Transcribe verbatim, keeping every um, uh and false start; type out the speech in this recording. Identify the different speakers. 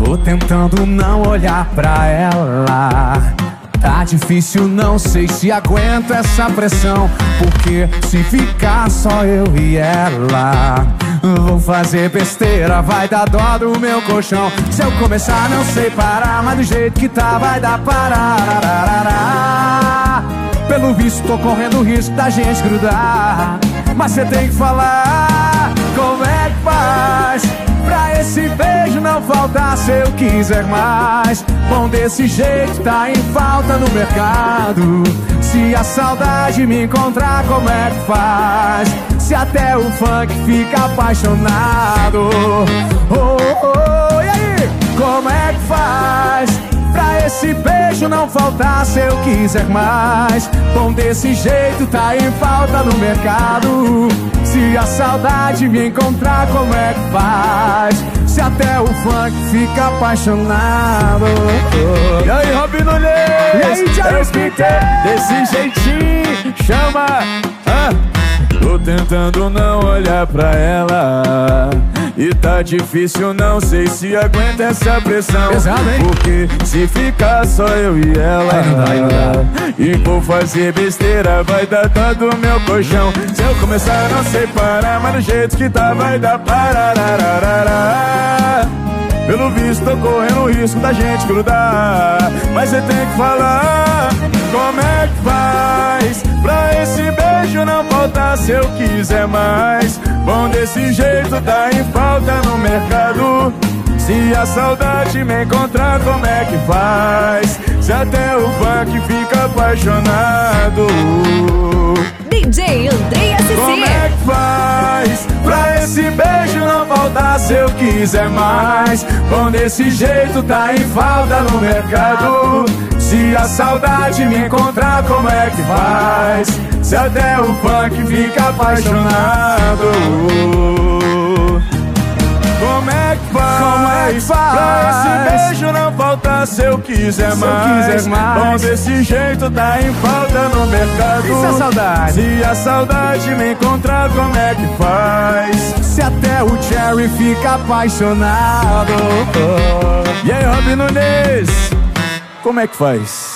Speaker 1: Tô tentando não olhar pra ela. Tá difícil, não sei se aguento essa pressão. Porque se ficar só eu e ela, vou fazer besteira, vai dar dó do meu colchão. Se eu começar não sei parar, mas do jeito que tá vai dar parar. Pelo visto tô correndo risco da gente grudar. Mas cê tem que falar como é que faz pra esse beijo não faltar se eu quiser mais. Bom, desse jeito tá em falta no mercado. Se a saudade me encontrar, como é que faz? Se até o funk fica apaixonado. Oh, oh, oh, e aí? Como é que faz pra esse beijo não faltar se eu quiser mais? Bom, desse jeito tá em falta no mercado. Se a saudade me encontrar, como é que faz? Se até o funk fica apaixonado.
Speaker 2: E aí, Robin Nunes?
Speaker 1: E aí, Thiago Peter?
Speaker 2: Desse jeitinho, chama. Ah. Tô tentando não olhar pra ela e tá difícil, não sei se aguenta essa pressão.
Speaker 1: Pesado, hein?
Speaker 2: Porque se ficar só eu e ela,
Speaker 1: ai, não dá, ai, não dá.
Speaker 2: E vou fazer besteira, vai dar dó do meu colchão. Se eu começar não sei parar, mas do jeito que tá vai dar pararararará. Pelo visto tô correndo o risco da gente grudar. Mas você tem que falar como é que faz pra esse beijo não faltar se eu quiser mais. Bom, desse jeito tá em falta no mercado. Se a saudade me encontrar, como é que faz? Se até o funk fica apaixonado.
Speaker 3: D J Andrei S C.
Speaker 2: Como é que faz pra esse beijo não faltar se eu quiser mais? Bom, desse jeito tá em falta no mercado. Se a saudade me encontrar, como é que faz? Se até o funk fica apaixonado. Como é que faz,
Speaker 1: como é que faz
Speaker 2: pra esse beijo não faltar se eu quiser,
Speaker 1: se
Speaker 2: mais.
Speaker 1: eu quiser mais?
Speaker 2: Bom, desse jeito tá em falta no mercado.
Speaker 1: E se a saudade?
Speaker 2: Se a saudade me encontrar, como é que faz?
Speaker 1: Se até o Cherry fica apaixonado.
Speaker 2: E aí, Robin Nunes? Como é que faz?